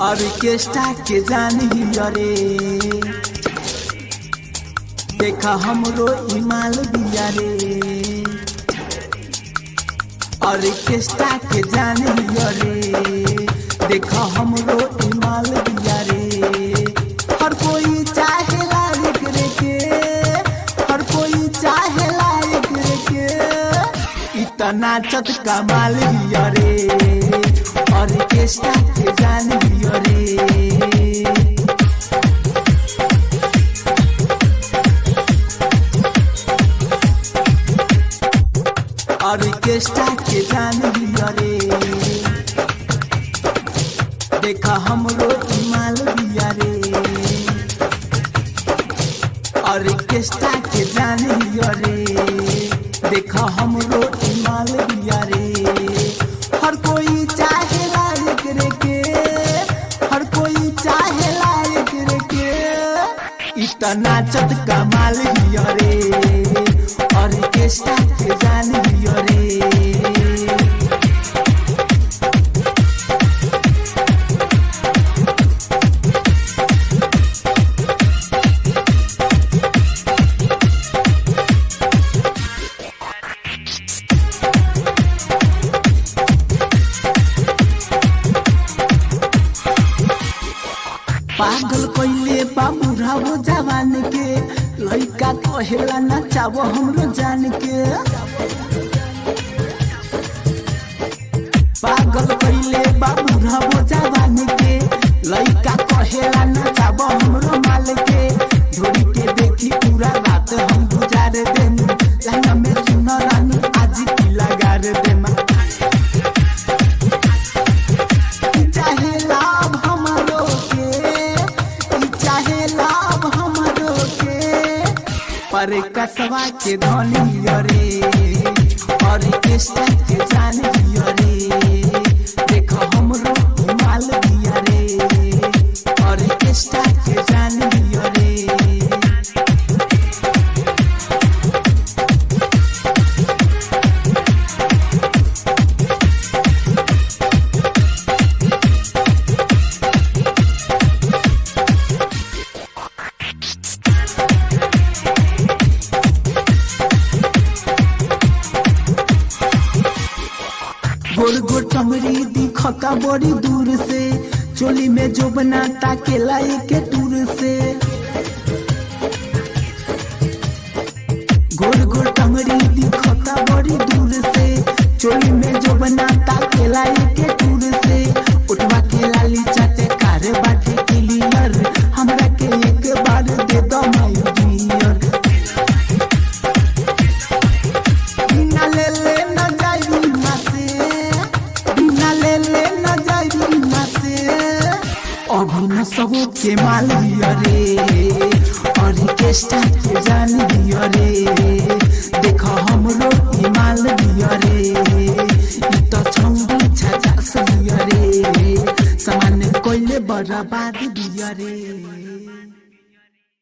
Orchestra के जानी रे देखा हमरो इमाल दिया रे ऑर्केस्ट्रा के जानी रे देखा हमरो इमाल दिया रे हर कोई चाहे लायक रे के हर कोई चाहे लायक रे के इतना चत कमाल दिया रे ऑर्केस्ट्रा के जानी रे ऑर्केस्ट्रा के जानी रे देखा हमरो इमाल दिया रे ऑर्केस्ट्रा के जानी रे देखा हमरो इमाल दिया रे हर कोई चाहे लायक रे के हर कोई चाहे लायक रे के इतना चत कमाल दिया रे ऑर्केस्ट्रा के जानी रे पागल कइले बाबूरा वो जवान के लइका कहेला नचावो हमरो जान के पागल कइले बाबूरा वो जवान के लइका कहेला नचावो हमरो माल के ढोरी के देखी पूरा रात हम गुजार देम लाना में सुन रानी आज की लगा रे देम चाहे लाभ हमरो पर कसवा के धनी रे ऑर्केस्ट्रा के जानी रे देखो हमरो माल दिया रे ऑर्केस्ट्रा के जानी रे गोर गोर टमरी दिखता बड़ी दूर से चोली में जो बनाता के लाई के दूर से गोर गोर टमरी दिखता बड़ी दूर से चोली में जो बनाता के लाई के दूर से उठवा के लाली चाटे कार बाटे क्लियर हमरा के एक बार दे दो माय डियर बिना ले ले न जाई मासे अभी न सब के माल दिया रे ऑर्केस्ट्रा के जानी दिया रे देखो हमरो इमाल दिया रे तो छंगी छाछा दिया रे सामान कोइले बर्बाद दिया रे।